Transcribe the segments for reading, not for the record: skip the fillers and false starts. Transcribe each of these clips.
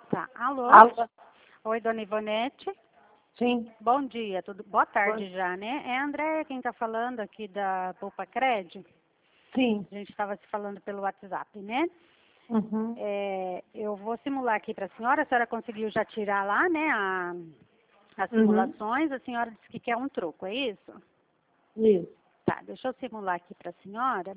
Tá. Alô? Alô? Oi, dona Ivonete. Sim. Bom dia, boa tarde já, né? É a Andréia quem está falando aqui da Poupa Cred. Sim. A gente estava se falando pelo WhatsApp, né? Uhum. Eu vou simular aqui para a senhora conseguiu já tirar lá, né, as simulações. A senhora disse que quer um troco, é isso? Isso. Tá, deixa eu simular aqui para a senhora.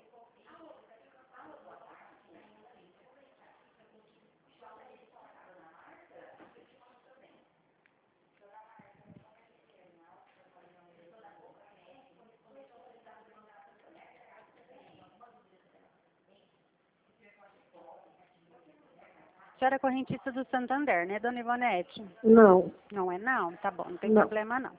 A senhora é correntista do Santander, né, dona Ivonete? Não. Não é não? Tá bom, não tem Não. problema não.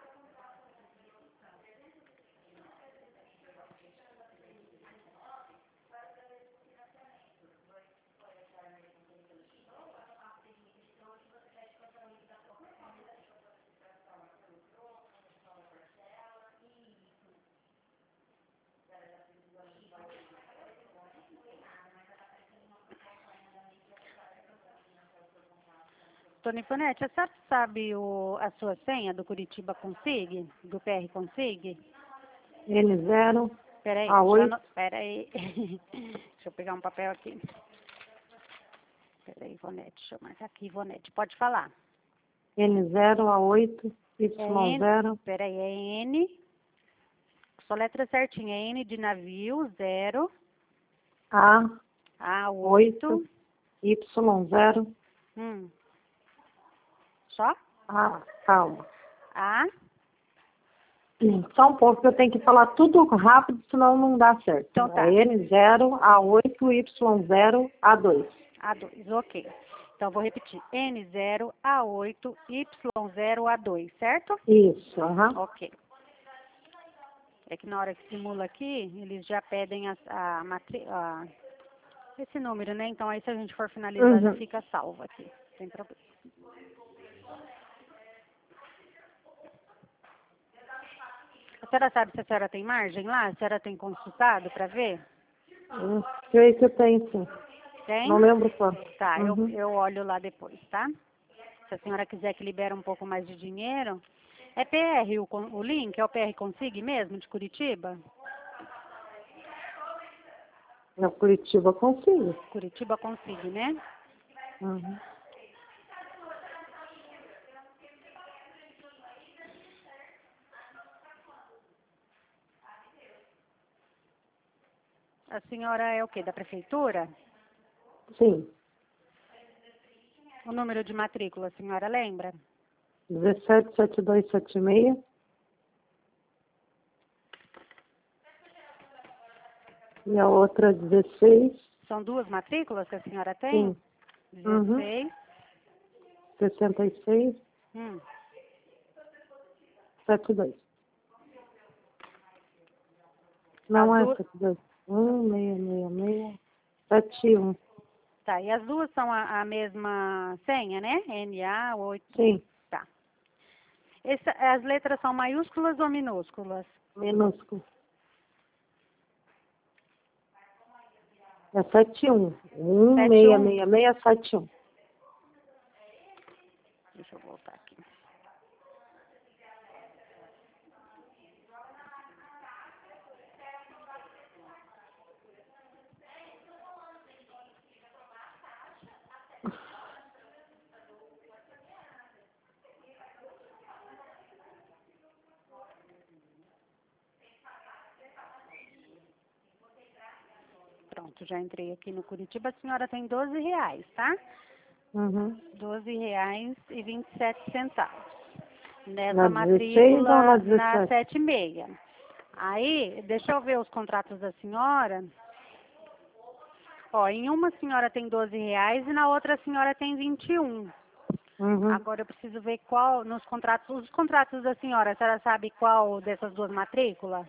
Dona Ivonete, a senhora sabe a sua senha do Curitiba Consig? Do PR Consig? N0, Peraí, A8. peraí. Deixa eu pegar um papel aqui. Peraí, Ivonete, deixa eu marcar aqui, Ivonete. Pode falar. N0, A8, Y0. Peraí, é N. Sua letra certinha, é N de navio, 0. A8, A8. Y0. Só? Calma. A. Só um pouco que eu tenho que falar tudo rápido, senão não dá certo. Então tá. É N0, A8, Y0, A2. A2, ok. Então vou repetir. N0, A8, Y0, A2, certo? Isso, aham. Ok. É que na hora que simula aqui, eles já pedem esse número, né? Então aí se a gente for finalizar, já fica salvo aqui. Sem problema. A senhora sabe se a senhora tem margem lá? A senhora tem consultado para ver? Creio que eu tenho, sim. Tem? Não lembro quanto. Tá, eu olho lá depois, tá? Se a senhora quiser que libere um pouco mais de dinheiro. É PR o link? É o PR Consig mesmo, de Curitiba? Na Curitiba consigo. Curitiba Consig, né? Uhum. A senhora é o quê? Da prefeitura? Sim. O número de matrícula, a senhora lembra? 177276. E a outra 16. São duas matrículas que a senhora tem? Sim. 16. 66. 72. Não é 72. 1666. 71. Tá, e as duas são a mesma senha, né? NA8. Sim. Tá. As letras são maiúsculas ou minúsculas? Minúsculo. É 71. 166671. Deixa eu voltar aqui. Pronto, já entrei aqui no Curitiba. A senhora tem R$12, tá? R$12,27. Nessa Na 16 ou matrícula na na 17? 76. Aí, deixa eu ver os contratos da senhora. Ó, em uma a senhora tem R$12 e na outra a senhora tem 21. Agora eu preciso ver qual, nos contratos, os contratos da senhora sabe qual dessas duas matrículas?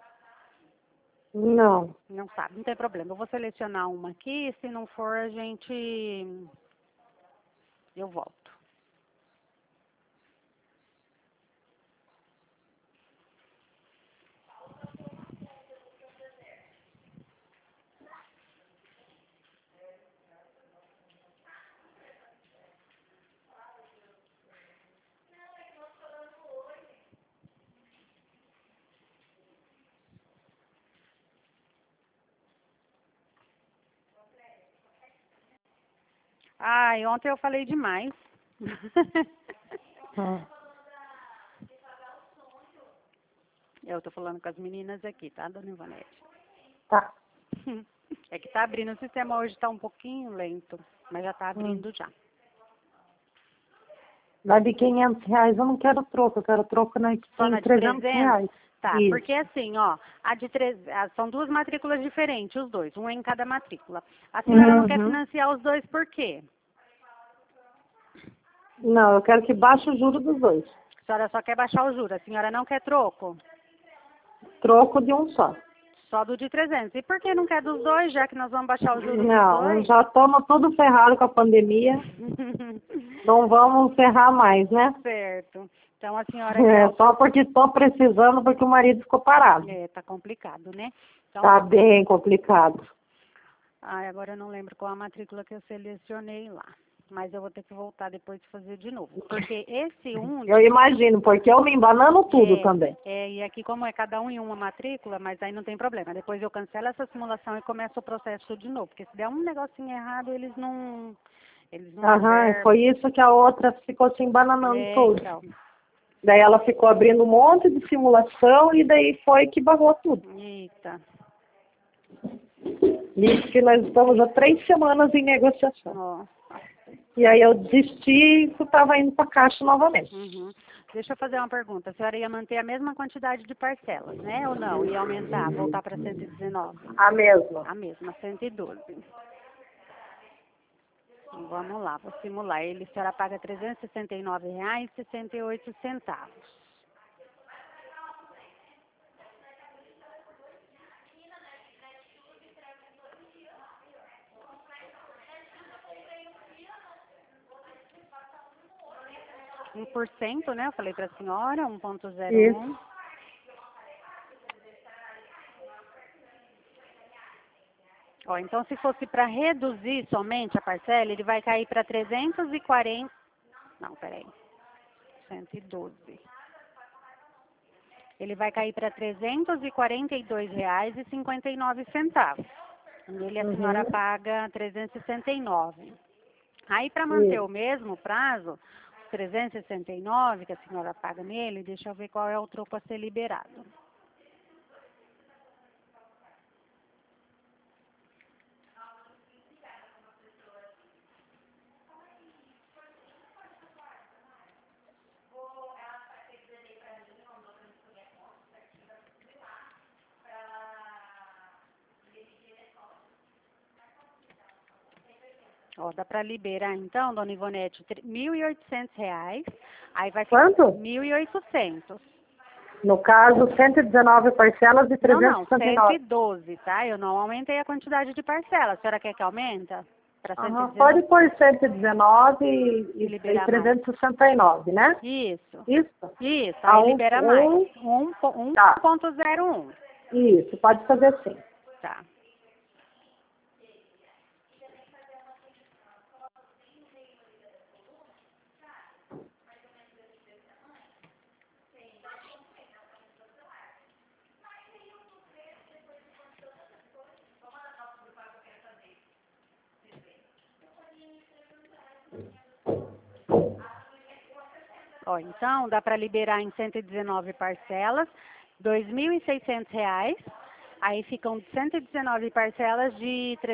Não. Não sabe, não tem problema. Eu vou selecionar uma aqui, se não for eu volto. Ai, ontem eu falei demais. Eu tô falando com as meninas aqui, tá, dona Ivonete? Tá. É que tá abrindo, o sistema hoje tá um pouquinho lento, mas já tá abrindo já. Vai de R$ 500, eu não quero troco, eu quero troco na que Só tem na de R$ 300. Tá, Isso. porque assim, ó, são duas matrículas diferentes, os dois, um em cada matrícula. A senhora não quer financiar os dois por quê? Não, eu quero que baixe o juro dos dois. A senhora só quer baixar o juro, a senhora não quer troco? Troco de um só. Só do de 300. E por que não quer dos dois, já que nós vamos baixar o juro dos Não, dois? já estamos tudo ferrado com a pandemia. Não vamos ferrar mais, né? Certo. Então a senhora Só porque estou precisando, porque o marido ficou parado. tá complicado, né? Então, Tá bem complicado. ai, agora eu não lembro qual a matrícula que eu selecionei lá. Mas eu vou ter que voltar depois de fazer de novo. Porque esse Eu imagino, porque eu me embanando tudo também. E aqui como é cada um em uma matrícula, mas aí não tem problema. Depois eu cancelo essa simulação e começo o processo de novo. Porque se der um negocinho errado, eles não Foi isso que a outra ficou se embananando tudo. Então. Daí ela ficou abrindo um monte de simulação e daí foi que barrou tudo. Eita. Isso que nós estamos há 3 semanas em negociação. Nossa. E aí eu desisti e estava indo para a Caixa novamente. Deixa eu fazer uma pergunta. A senhora ia manter a mesma quantidade de parcelas, né? Ou não? Ia aumentar, voltar para 119? A mesma. A mesma, 112. Então, vamos lá, vou simular. A senhora paga R$ 369,68. 1%, né? Eu falei para a senhora, 1,01. Isso. Ó, então, se fosse para reduzir somente a parcela, ele vai cair para 340... Não, peraí. 112. Ele vai cair para R$ 342,59. Nele a senhora paga 369. Aí, para manter o mesmo prazo, os 369 que a senhora paga nele, deixa eu ver qual é o troco a ser liberado. Ó, dá para liberar, então, dona Ivonete, R$ 1.800. Aí vai ficar... Quanto? 1.800. No caso, 119 parcelas de 369. Não, 112, tá? Eu não aumentei a quantidade de parcelas. A senhora quer que aumenta? Para 119? Pode pôr 119 e 369, né? Isso. Isso? Isso, aí libera mais. 1.01. Isso, pode fazer assim. Tá. Ó, então, dá para liberar em 119 parcelas, R$ 2.600. Aí ficam 119 parcelas de R$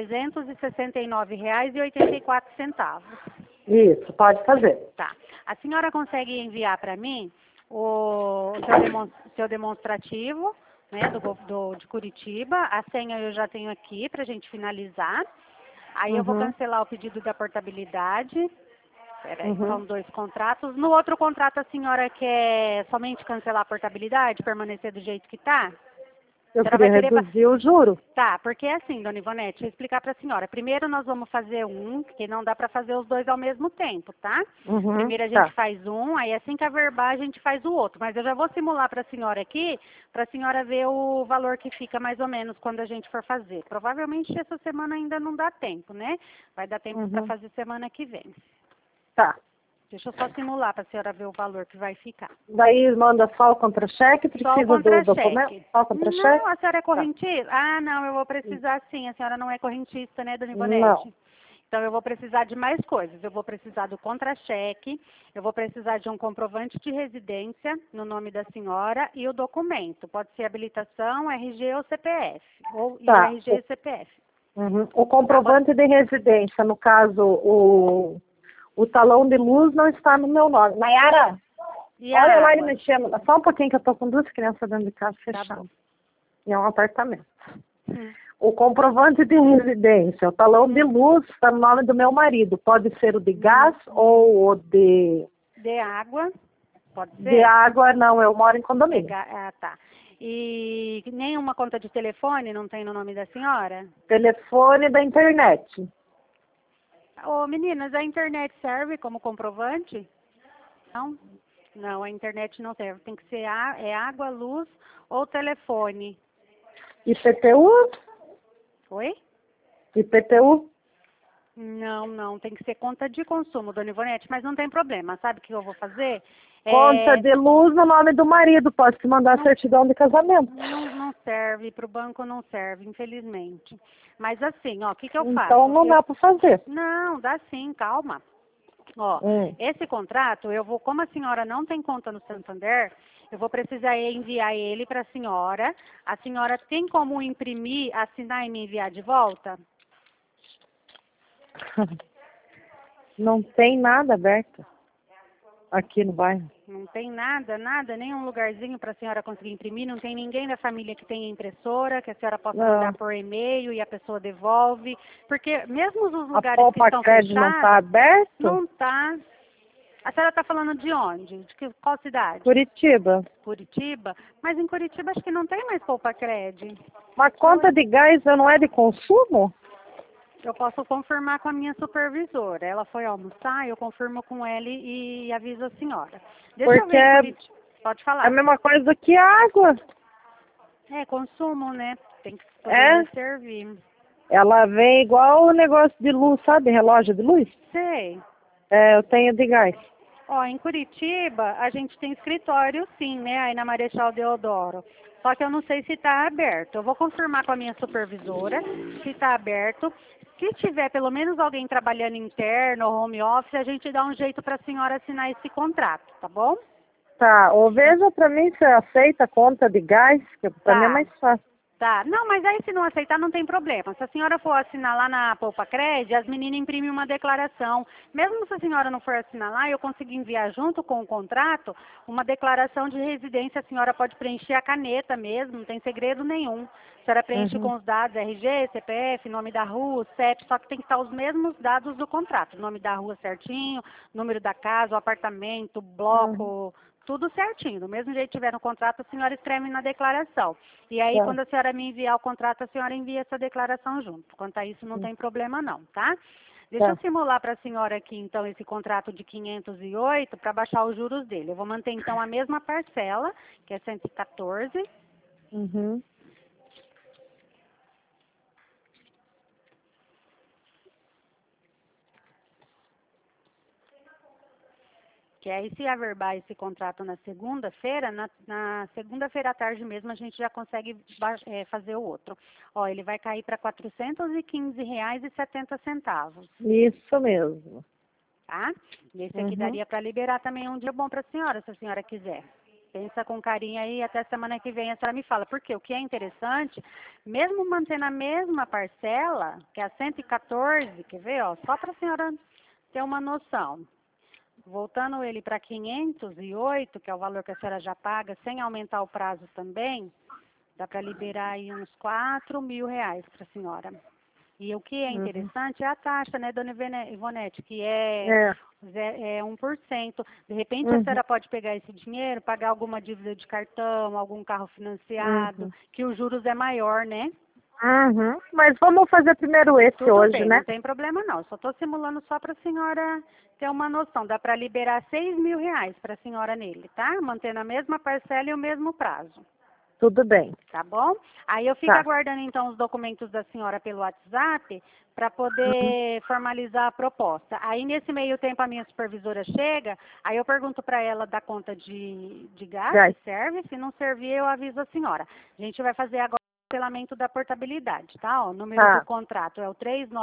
369,84. Isso, pode fazer. Tá. A senhora consegue enviar para mim o seu demonstrativo, né, de Curitiba. A senha eu já tenho aqui para a gente finalizar. Aí eu vou cancelar o pedido da portabilidade. Peraí, são 2 contratos. No outro contrato, a senhora quer somente cancelar a portabilidade, permanecer do jeito que está? Eu queria reduzir o juro. Tá, porque é assim, dona Ivonete, deixa eu explicar para a senhora. Primeiro nós vamos fazer um, porque não dá para fazer os dois ao mesmo tempo, tá? Primeiro a gente faz um, aí assim que averbar a gente faz o outro. Mas eu já vou simular para a senhora aqui, para a senhora ver o valor que fica mais ou menos quando a gente for fazer. Provavelmente essa semana ainda não dá tempo, né? Vai dar tempo para fazer semana que vem. Tá. Deixa eu só simular para a senhora ver o valor que vai ficar. Daí manda só o contra-cheque? Precisa do documento? Só o contra-cheque? Não, a senhora é correntista? Ah, não, eu vou precisar sim. A senhora não é correntista, né, dona Ivonete? Não. Então, eu vou precisar de mais coisas. Eu vou precisar do contra-cheque, eu vou precisar de um comprovante de residência no nome da senhora e o documento. Pode ser habilitação, RG ou CPF. Ou e o Tá. RG e CPF. O comprovante de residência, no caso, o talão de luz não está no meu nome. Nayara, E olha a lá ele água? mexendo. Só um pouquinho que eu tô com 2 crianças dentro de casa Tá fechado. bom. E é um apartamento. O comprovante de residência, o talão de luz está no nome do meu marido. Pode ser o de gás ou o de água, pode ser? de água, não, eu moro em condomínio. Ah, tá. E nenhuma conta de telefone não tem no nome da senhora? Telefone da internet. Ô, meninas, a internet serve como comprovante? Não? Não, a internet não serve. Tem que ser água, luz ou telefone. IPTU? Oi? IPTU? Não. Tem que ser conta de consumo, dona Ivonete. Mas não tem problema. Sabe o que eu vou fazer? Conta de luz no nome do marido. Posso te mandar certidão de casamento. Não serve. Para o banco não serve, infelizmente. Mas assim, ó, o que eu faço? Então não dá para fazer. Não, dá sim, calma. Ó, esse contrato, eu vou, como a senhora não tem conta no Santander, eu vou precisar enviar ele para a senhora. A senhora tem como imprimir, assinar e me enviar de volta? Não tem nada aberto aqui no bairro. Não tem nada, nenhum lugarzinho para a senhora conseguir imprimir? Não tem ninguém da família que tenha impressora, que a senhora possa mandar por e-mail e a pessoa devolve? Porque mesmo os lugares que estão Crédito fechados... não está aberto? Não está. A senhora está falando de onde? Qual cidade? Curitiba. Curitiba? Mas em Curitiba acho que não tem mais Poupa Cred. Mas conta de gás não é de consumo? Eu posso confirmar com a minha supervisora. Ela foi almoçar, eu confirmo com ela e aviso a senhora. Deixa eu ver em Curitiba. Pode falar. É a mesma coisa que água. É, consumo, né? Tem que poder servir. Ela vem igual o negócio de luz, sabe? Relógio de luz? Sei. É, eu tenho de gás. Ó, em Curitiba, a gente tem escritório sim, né? Aí na Marechal Deodoro. Só que eu não sei se está aberto. Eu vou confirmar com a minha supervisora se está aberto. Se tiver pelo menos alguém trabalhando interno, home office, a gente dá um jeito para a senhora assinar esse contrato, tá bom? Tá, ou veja para mim se aceita a conta de gás, que para mim é mais fácil. Tá, não, mas aí se não aceitar não tem problema. Se a senhora for assinar lá na Poupa Cred, as meninas imprimem uma declaração. Mesmo se a senhora não for assinar lá, eu consigo enviar junto com o contrato uma declaração de residência. A senhora pode preencher a caneta mesmo, não tem segredo nenhum. A senhora preenche com os dados RG, CPF, nome da rua, CEP, só que tem que estar os mesmos dados do contrato. Nome da rua certinho, número da casa, o apartamento, bloco... Tudo certinho, do mesmo jeito que tiver no contrato, a senhora escreve na declaração. E aí, quando a senhora me enviar o contrato, a senhora envia essa declaração junto. Quanto a isso, não tem problema não, tá? Deixa eu simular para a senhora aqui, então, esse contrato de 508 para baixar os juros dele. Eu vou manter, então, a mesma parcela, que é 114. Que aí, se averbar esse contrato na segunda-feira, na segunda-feira à tarde mesmo, a gente já consegue fazer o outro. Ó, ele vai cair para R$ 415,70. Isso mesmo. Tá? Esse aqui daria para liberar também um dia bom para a senhora, se a senhora quiser. Pensa com carinho aí, até semana que vem a senhora me fala. Porque o que é interessante, mesmo mantendo a mesma parcela, que é a 114, quer ver, ó, só para a senhora ter uma noção. Voltando ele para 508, que é o valor que a senhora já paga, sem aumentar o prazo também, dá para liberar aí uns R$ 4.000 para a senhora. E o que é interessante é a taxa, né, dona Ivonete, que é 1%. De repente, a senhora pode pegar esse dinheiro, pagar alguma dívida de cartão, algum carro financiado, que os juros é maior, né? Mas vamos fazer primeiro esse Tudo hoje, bem, né? não tem problema não. Só estou simulando só para a senhora ter uma noção. Dá para liberar R$ 6.000 para a senhora nele, tá? Mantendo a mesma parcela e o mesmo prazo. Tudo bem. Tá bom? Aí eu fico aguardando então os documentos da senhora pelo WhatsApp para poder formalizar a proposta. Aí nesse meio tempo a minha supervisora chega, aí eu pergunto para ela da conta de gás, se serve. Se não servir, eu aviso a senhora. A gente vai fazer agora cancelamento da portabilidade, tá? Ó, o número do contrato é o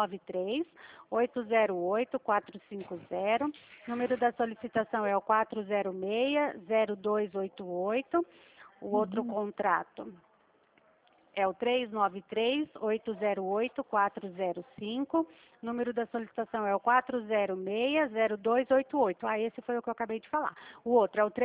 393-808-450. Número da solicitação é o 406-0288. O outro contrato é o 393-808-405. Número da solicitação é o 406-0288. Ah, esse foi o que eu acabei de falar. O outro é o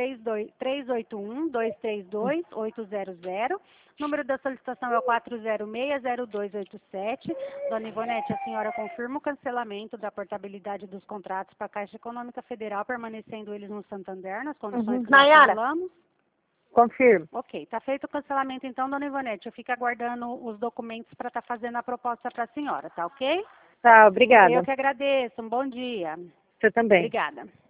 381-232-800. Número da solicitação é o 406-0287. Dona Ivonete, a senhora confirma o cancelamento da portabilidade dos contratos para a Caixa Econômica Federal, permanecendo eles no Santander, nas condições que nós falamos? Confirmo. Ok, está feito o cancelamento então, dona Ivonete. Eu fico aguardando os documentos para estar fazendo a proposta para a senhora, tá ok? Tá, obrigada. Eu que agradeço. Um bom dia. Você também. Obrigada.